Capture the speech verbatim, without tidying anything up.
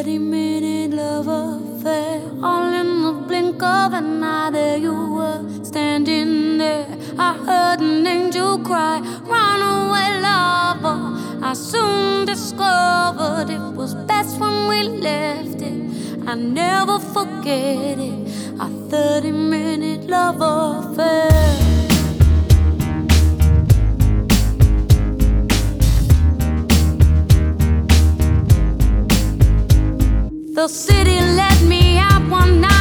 thirty minute love affair. All in the blink of an eye, there you were, standing there. I heard an angel cry, runaway lover. I soon discovered it was best when we left it. I never forget it, a thirty minute love affair. The city let me out one night.